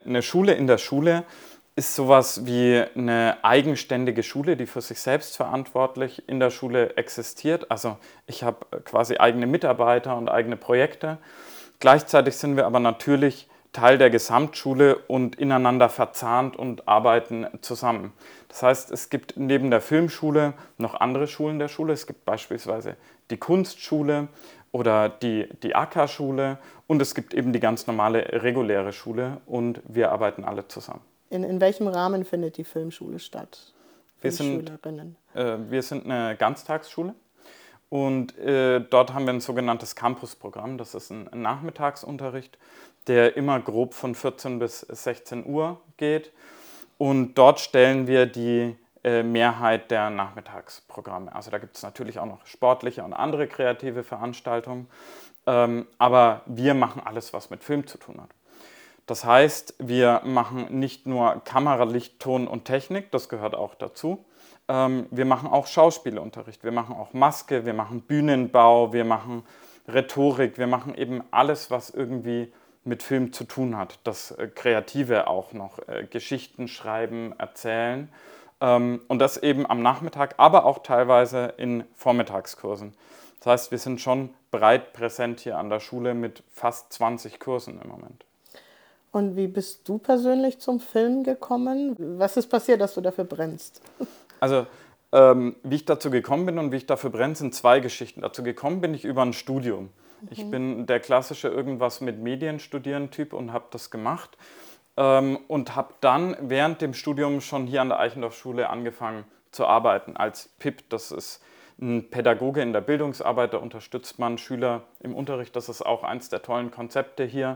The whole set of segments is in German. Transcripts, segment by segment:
eine Schule in der Schule ist sowas wie eine eigenständige Schule, die für sich selbst verantwortlich in der Schule existiert. Also ich habe quasi eigene Mitarbeiter und eigene Projekte. Gleichzeitig sind wir aber natürlich Teil der Gesamtschule und ineinander verzahnt und arbeiten zusammen. Das heißt, es gibt neben der Filmschule noch andere Schulen der Schule. Es gibt beispielsweise die Kunstschule oder die AK-Schule und es gibt eben die ganz normale reguläre Schule und wir arbeiten alle zusammen. In welchem Rahmen findet die Filmschule statt? Wir sind eine Ganztagsschule und dort haben wir ein sogenanntes Campusprogramm. Das ist ein Nachmittagsunterricht, der immer grob von 14 bis 16 Uhr geht. Und dort stellen wir die Mehrheit der Nachmittagsprogramme. Also da gibt es natürlich auch noch sportliche und andere kreative Veranstaltungen. Aber wir machen alles, was mit Film zu tun hat. Das heißt, wir machen nicht nur Kamera, Licht, Ton und Technik, das gehört auch dazu. Wir machen auch Schauspielunterricht, wir machen auch Maske, wir machen Bühnenbau, wir machen Rhetorik, wir machen eben alles, was irgendwie mit Film zu tun hat. Das Kreative auch noch, Geschichten schreiben, erzählen. Und das eben am Nachmittag, aber auch teilweise in Vormittagskursen. Das heißt, wir sind schon breit präsent hier an der Schule mit fast 20 Kursen im Moment. Und wie bist du persönlich zum Film gekommen? Was ist passiert, dass du dafür brennst? Also, wie ich dazu gekommen bin und wie ich dafür brenne, sind zwei Geschichten. Dazu gekommen bin ich über ein Studium. Ich bin der klassische irgendwas mit Medien studieren Typ und habe das gemacht. Und habe dann während dem Studium schon hier an der Eichendorff-Schule angefangen zu arbeiten als PIP. Das ist ein Pädagoge in der Bildungsarbeit, da unterstützt man Schüler im Unterricht. Das ist auch eins der tollen Konzepte hier.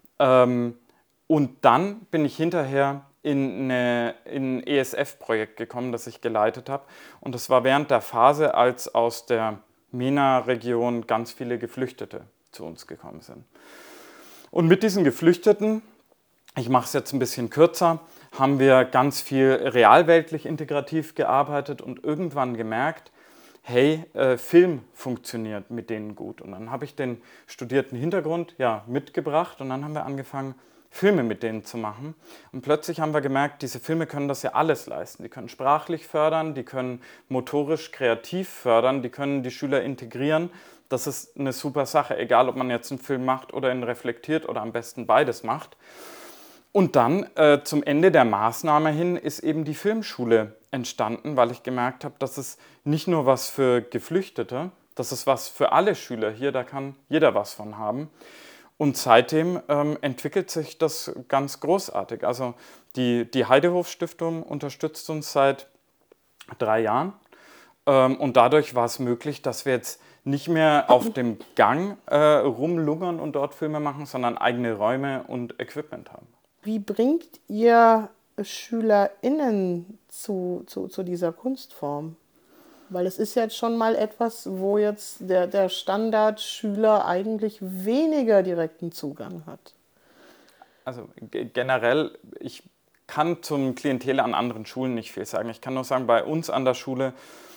Und dann bin ich hinterher in ein ESF-Projekt gekommen, das ich geleitet habe. Und das war während der Phase, als aus der MENA-Region ganz viele Geflüchtete zu uns gekommen sind. Und mit diesen Geflüchteten, ich mache es jetzt ein bisschen kürzer, haben wir ganz viel realweltlich integrativ gearbeitet und irgendwann gemerkt, hey, Film funktioniert mit denen gut. Und dann habe ich den studierten Hintergrund mitgebracht und dann haben wir angefangen, Filme mit denen zu machen. Und plötzlich haben wir gemerkt, diese Filme können das ja alles leisten. Die können sprachlich fördern, die können motorisch kreativ fördern, die können die Schüler integrieren. Das ist eine super Sache, egal ob man jetzt einen Film macht oder ihn reflektiert oder am besten beides macht. Und dann zum Ende der Maßnahme hin ist eben die Filmschule entstanden, weil ich gemerkt habe, das ist nicht nur was für Geflüchtete, das ist was für alle Schüler hier, da kann jeder was von haben. Und seitdem entwickelt sich das ganz großartig. Also die Heidehof-Stiftung unterstützt uns seit 3 Jahren. Und dadurch war es möglich, dass wir jetzt nicht mehr auf dem Gang rumlungern und dort Filme machen, sondern eigene Räume und Equipment haben. Wie bringt ihr SchülerInnen zu dieser Kunstform? Weil es ist jetzt schon mal etwas, wo jetzt der Standardschüler eigentlich weniger direkten Zugang hat. Also generell, ich kann zum Klientel an anderen Schulen nicht viel sagen. Ich kann nur sagen, bei uns an der Schule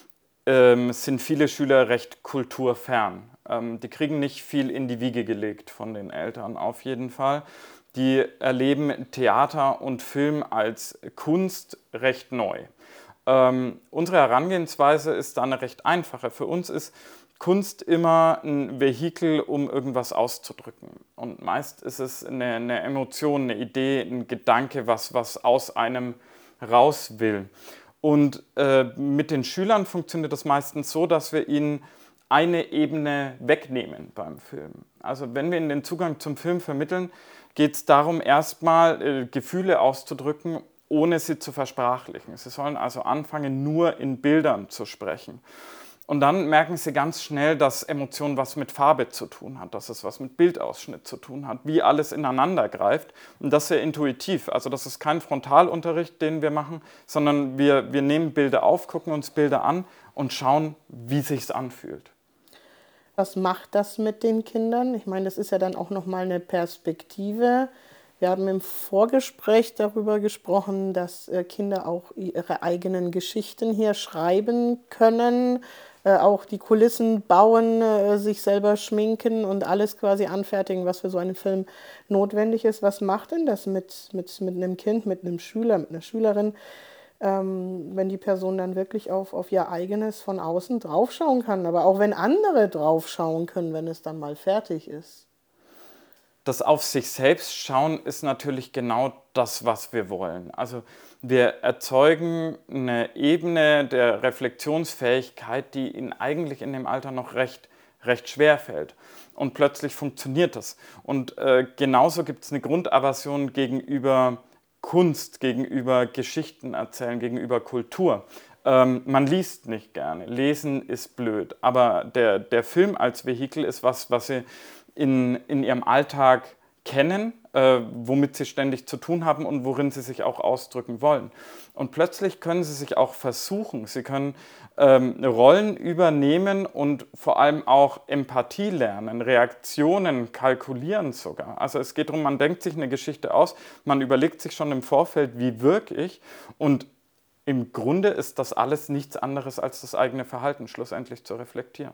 sind viele Schüler recht kulturfern. Die kriegen nicht viel in die Wiege gelegt von den Eltern auf jeden Fall. Die erleben Theater und Film als Kunst recht neu. Unsere Herangehensweise ist da eine recht einfache. Für uns ist Kunst immer ein Vehikel, um irgendwas auszudrücken. Und meist ist es eine Emotion, eine Idee, ein Gedanke, was aus einem raus will. Und mit den Schülern funktioniert das meistens so, dass wir ihnen eine Ebene wegnehmen beim Film. Also wenn wir ihnen den Zugang zum Film vermitteln, geht es darum, erstmal Gefühle auszudrücken, ohne sie zu versprachlichen. Sie sollen also anfangen, nur in Bildern zu sprechen. Und dann merken sie ganz schnell, dass Emotion was mit Farbe zu tun hat, dass es was mit Bildausschnitt zu tun hat, wie alles ineinander greift. Und das sehr intuitiv. Also das ist kein Frontalunterricht, den wir machen, sondern wir nehmen Bilder auf, gucken uns Bilder an und schauen, wie sich's anfühlt. Was macht das mit den Kindern? Ich meine, das ist ja dann auch nochmal eine Perspektive, Wir haben im Vorgespräch darüber gesprochen, dass Kinder auch ihre eigenen Geschichten hier schreiben können, auch die Kulissen bauen, sich selber schminken und alles quasi anfertigen, was für so einen Film notwendig ist. Was macht denn das mit einem Kind, mit einem Schüler, mit einer Schülerin, wenn die Person dann wirklich auf ihr eigenes von außen draufschauen kann, aber auch wenn andere draufschauen können, wenn es dann mal fertig ist? Das auf sich selbst schauen ist natürlich genau das, was wir wollen. Also wir erzeugen eine Ebene der Reflexionsfähigkeit, die ihnen eigentlich in dem Alter noch recht schwer fällt. Und plötzlich funktioniert das. Und genauso gibt es eine Grundaversion gegenüber Kunst, gegenüber Geschichten erzählen, gegenüber Kultur. Man liest nicht gerne. Lesen ist blöd. Aber der Film als Vehikel ist was sie in ihrem Alltag kennen, womit sie ständig zu tun haben und worin sie sich auch ausdrücken wollen. Und plötzlich können sie sich auch versuchen, sie können Rollen übernehmen und vor allem auch Empathie lernen, Reaktionen kalkulieren sogar. Also es geht darum, man denkt sich eine Geschichte aus, man überlegt sich schon im Vorfeld, wie wirke ich, und im Grunde ist das alles nichts anderes als das eigene Verhalten schlussendlich zu reflektieren.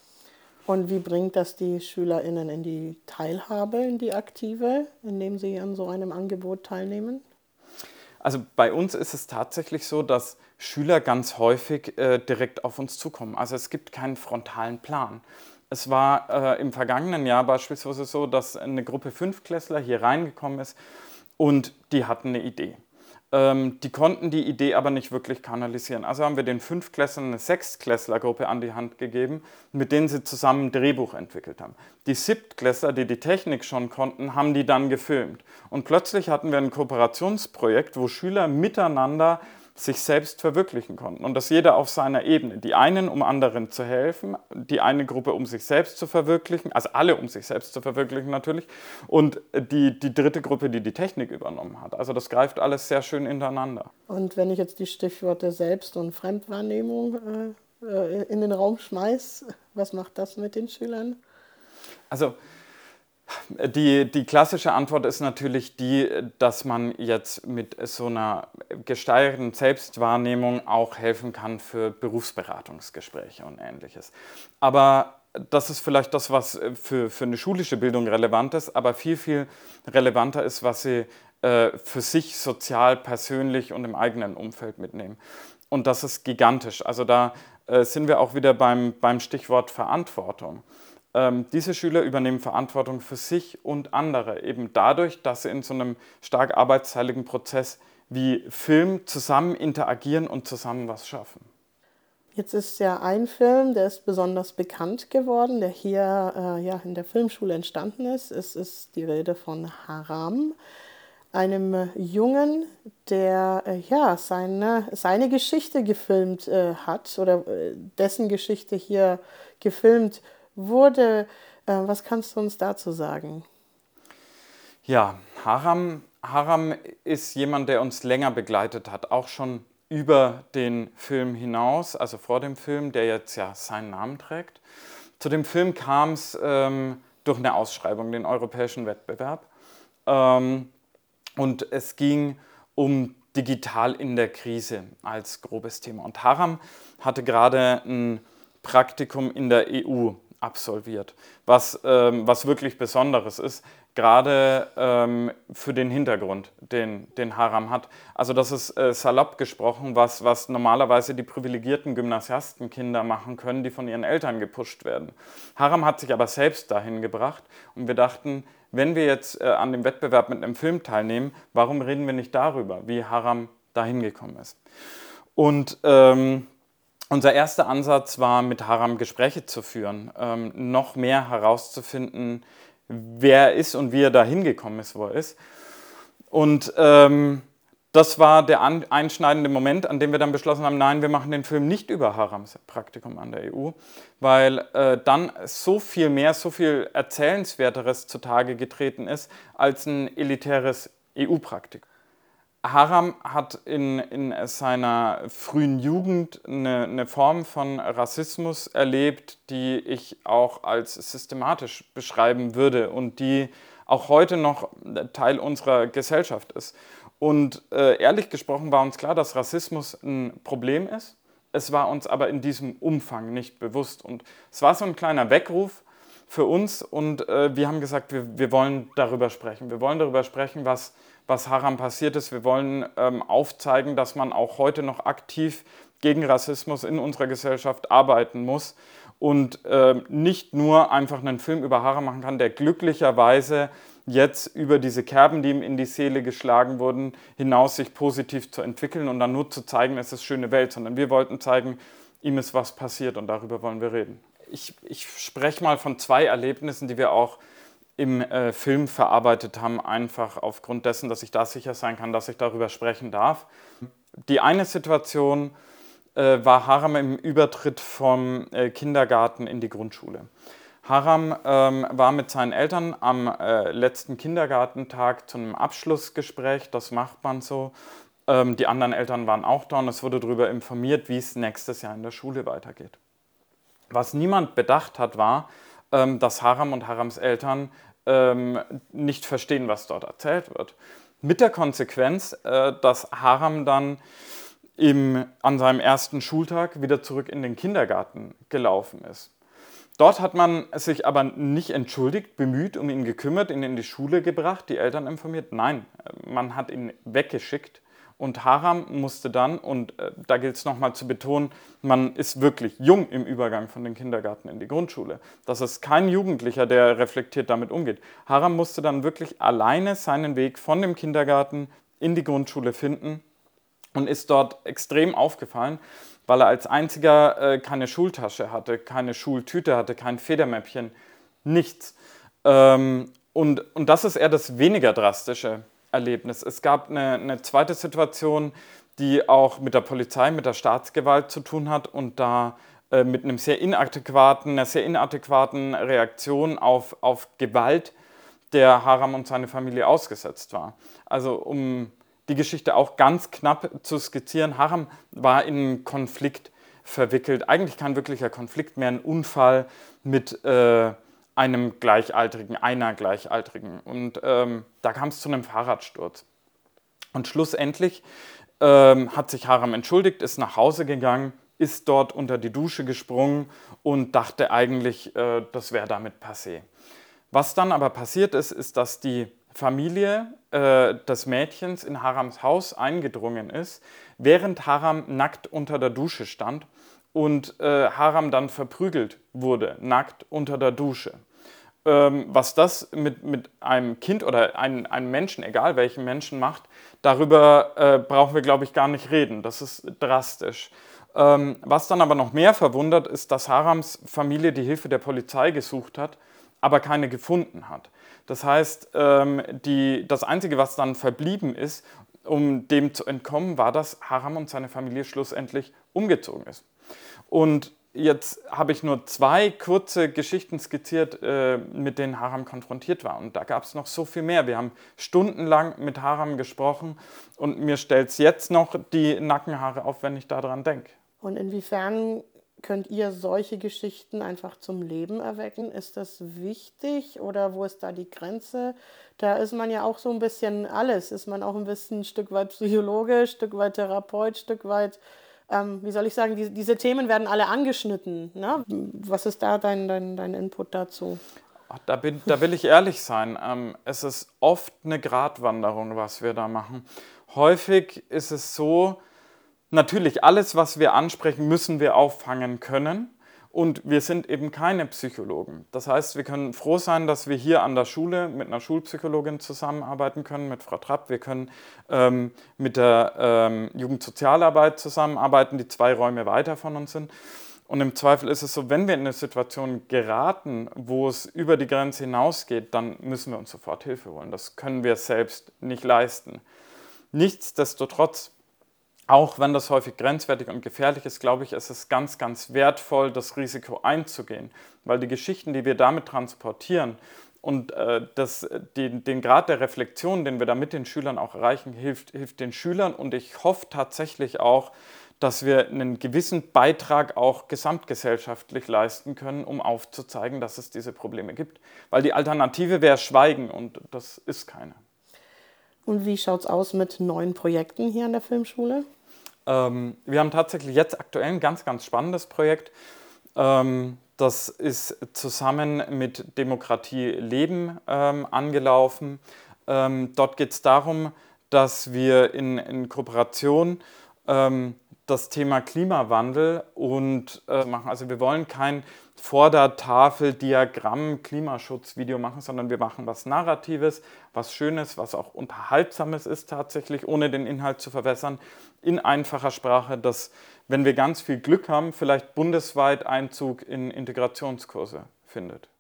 Und wie bringt das die SchülerInnen in die Teilhabe, in die aktive, indem sie an so einem Angebot teilnehmen? Also bei uns ist es tatsächlich so, dass Schüler ganz häufig direkt auf uns zukommen. Also es gibt keinen frontalen Plan. Es war im vergangenen Jahr beispielsweise so, dass eine Gruppe Fünftklässler hier reingekommen ist und die hatten eine Idee. Die konnten die Idee aber nicht wirklich kanalisieren. Also haben wir den Fünftklässlern eine Sechstklässlergruppe an die Hand gegeben, mit denen sie zusammen ein Drehbuch entwickelt haben. Die Siebtklässler, die die Technik schon konnten, haben die dann gefilmt. Und plötzlich hatten wir ein Kooperationsprojekt, wo Schüler miteinander sich selbst verwirklichen konnten. Und das jeder auf seiner Ebene. Die einen, um anderen zu helfen, die eine Gruppe, um sich selbst zu verwirklichen, also alle, um sich selbst zu verwirklichen natürlich, und die dritte Gruppe, die die Technik übernommen hat. Also das greift alles sehr schön ineinander. Und wenn ich jetzt die Stichworte Selbst- und Fremdwahrnehmung in den Raum schmeiß, was macht das mit den Schülern? Also die klassische Antwort ist natürlich die, dass man jetzt mit so einer gesteigerten Selbstwahrnehmung auch helfen kann für Berufsberatungsgespräche und Ähnliches. Aber das ist vielleicht das, was für eine schulische Bildung relevant ist, aber viel relevanter ist, was sie für sich sozial, persönlich und im eigenen Umfeld mitnehmen. Und das ist gigantisch. Also da sind wir auch wieder beim Stichwort Verantwortung. Diese Schüler übernehmen Verantwortung für sich und andere, eben dadurch, dass sie in so einem stark arbeitsteiligen Prozess wie Film zusammen interagieren und zusammen was schaffen. Jetzt ist ja ein Film, der ist besonders bekannt geworden, der hier in der Filmschule entstanden ist. Es ist die Rede von Haram, einem Jungen, der seine Geschichte gefilmt hat oder dessen Geschichte hier gefilmt wurde. Was kannst du uns dazu sagen? Ja, Haram ist jemand, der uns länger begleitet hat, auch schon über den Film hinaus, also vor dem Film, der jetzt ja seinen Namen trägt. Zu dem Film kam es durch eine Ausschreibung, den europäischen Wettbewerb. Und es ging um digital in der Krise als grobes Thema. Und Haram hatte gerade ein Praktikum in der EU absolviert, was wirklich Besonderes ist, gerade für den Hintergrund, den Haram hat. Also das ist salopp gesprochen, was normalerweise die privilegierten Gymnasiastenkinder machen können, die von ihren Eltern gepusht werden. Haram hat sich aber selbst dahin gebracht und wir dachten, wenn wir jetzt an dem Wettbewerb mit einem Film teilnehmen, warum reden wir nicht darüber, wie Haram dahin gekommen ist? Und unser erster Ansatz war, mit Haram Gespräche zu führen, noch mehr herauszufinden, wer er ist und wie er da hingekommen ist, wo er ist. Und das war der einschneidende Moment, an dem wir dann beschlossen haben, nein, wir machen den Film nicht über Harams Praktikum an der EU, weil dann so viel mehr, so viel Erzählenswerteres zutage getreten ist als ein elitäres EU-Praktikum. Haram hat in seiner frühen Jugend eine Form von Rassismus erlebt, die ich auch als systematisch beschreiben würde und die auch heute noch Teil unserer Gesellschaft ist. Und ehrlich gesprochen war uns klar, dass Rassismus ein Problem ist. Es war uns aber in diesem Umfang nicht bewusst. Und es war so ein kleiner Weckruf für uns und wir haben gesagt, wir wollen darüber sprechen. Wir wollen darüber sprechen, was Haram passiert ist. Wir wollen aufzeigen, dass man auch heute noch aktiv gegen Rassismus in unserer Gesellschaft arbeiten muss und nicht nur einfach einen Film über Haram machen kann, der glücklicherweise jetzt über diese Kerben, die ihm in die Seele geschlagen wurden, hinaus sich positiv zu entwickeln und dann nur zu zeigen, es ist schöne Welt, sondern wir wollten zeigen, ihm ist was passiert und darüber wollen wir reden. Ich spreche mal von 2 Erlebnissen, die wir auch im Film verarbeitet haben, einfach aufgrund dessen, dass ich da sicher sein kann, dass ich darüber sprechen darf. Die eine Situation war Haram im Übertritt vom Kindergarten in die Grundschule. Haram war mit seinen Eltern am letzten Kindergartentag zu einem Abschlussgespräch, das macht man so. Die anderen Eltern waren auch da und es wurde darüber informiert, wie es nächstes Jahr in der Schule weitergeht. Was niemand bedacht hat, war, dass Haram und Harams Eltern nicht verstehen, was dort erzählt wird. Mit der Konsequenz, dass Haram dann an seinem ersten Schultag wieder zurück in den Kindergarten gelaufen ist. Dort hat man sich aber nicht entschuldigt, bemüht, um ihn gekümmert, ihn in die Schule gebracht, die Eltern informiert. Nein, man hat ihn weggeschickt. Und Haram musste dann, und da gilt es nochmal zu betonen, man ist wirklich jung im Übergang von den Kindergarten in die Grundschule. Das ist kein Jugendlicher, der reflektiert damit umgeht. Haram musste dann wirklich alleine seinen Weg von dem Kindergarten in die Grundschule finden und ist dort extrem aufgefallen, weil er als einziger keine Schultasche hatte, keine Schultüte hatte, kein Federmäppchen, nichts. Und das ist eher das weniger drastische Erlebnis. Es gab eine zweite Situation, die auch mit der Polizei, mit der Staatsgewalt zu tun hat und da mit einer sehr inadäquaten Reaktion auf Gewalt, der Haram und seine Familie ausgesetzt war. Also um die Geschichte auch ganz knapp zu skizzieren, Haram war in einen Konflikt verwickelt, eigentlich kein wirklicher Konflikt mehr, ein Unfall mit einer Gleichaltrigen. Und da kam es zu einem Fahrradsturz. Und schlussendlich hat sich Haram entschuldigt, ist nach Hause gegangen, ist dort unter die Dusche gesprungen und dachte eigentlich, das wäre damit passé. Was dann aber passiert ist, ist, dass die Familie des Mädchens in Harams Haus eingedrungen ist, während Haram nackt unter der Dusche stand und Haram dann verprügelt wurde, nackt unter der Dusche. Was das mit einem Kind oder einem Menschen, egal welchen Menschen, macht, darüber brauchen wir, glaube ich, gar nicht reden. Das ist drastisch. Was dann aber noch mehr verwundert, ist, dass Harams Familie die Hilfe der Polizei gesucht hat, aber keine gefunden hat. Das heißt, das Einzige, was dann verblieben ist, um dem zu entkommen, war, dass Haram und seine Familie schlussendlich umgezogen ist. Und jetzt habe ich nur 2 kurze Geschichten skizziert, mit denen Haram konfrontiert war. Und da gab es noch so viel mehr. Wir haben stundenlang mit Haram gesprochen und mir stellt es jetzt noch die Nackenhaare auf, wenn ich daran denke. Und inwiefern könnt ihr solche Geschichten einfach zum Leben erwecken? Ist das wichtig oder wo ist da die Grenze? Da ist man ja auch so ein bisschen alles. Ist man auch ein bisschen ein Stück weit Psychologe, ein Stück weit Therapeut, ein Stück weit, wie soll ich sagen, diese Themen werden alle angeschnitten. Ne? Was ist da dein Input dazu? Da will ich ehrlich sein. Es ist oft eine Gratwanderung, was wir da machen. Häufig ist es so, natürlich, alles, was wir ansprechen, müssen wir auffangen können. Und wir sind eben keine Psychologen. Das heißt, wir können froh sein, dass wir hier an der Schule mit einer Schulpsychologin zusammenarbeiten können, mit Frau Trapp. Wir können mit der Jugendsozialarbeit zusammenarbeiten, die 2 Räume weiter von uns sind. Und im Zweifel ist es so, wenn wir in eine Situation geraten, wo es über die Grenze hinausgeht, dann müssen wir uns sofort Hilfe holen. Das können wir selbst nicht leisten. Nichtsdestotrotz, auch wenn das häufig grenzwertig und gefährlich ist, glaube ich, ist es ganz, ganz wertvoll, das Risiko einzugehen. Weil die Geschichten, die wir damit transportieren und den Grad der Reflexion, den wir da mit den Schülern auch erreichen, hilft den Schülern. Und ich hoffe tatsächlich auch, dass wir einen gewissen Beitrag auch gesamtgesellschaftlich leisten können, um aufzuzeigen, dass es diese Probleme gibt. Weil die Alternative wäre Schweigen und das ist keine. Und wie schaut es aus mit neuen Projekten hier an der Filmschule? Wir haben tatsächlich jetzt aktuell ein ganz, ganz spannendes Projekt. Das ist zusammen mit Demokratie Leben angelaufen. Dort geht es darum, dass wir in Kooperation das Thema Klimawandel und machen. Also wir wollen kein Vordertafel, Diagramm, Klimaschutzvideo machen, sondern wir machen was Narratives, was Schönes, was auch Unterhaltsames ist tatsächlich, ohne den Inhalt zu verwässern, in einfacher Sprache, das, wenn wir ganz viel Glück haben, vielleicht bundesweit Einzug in Integrationskurse findet.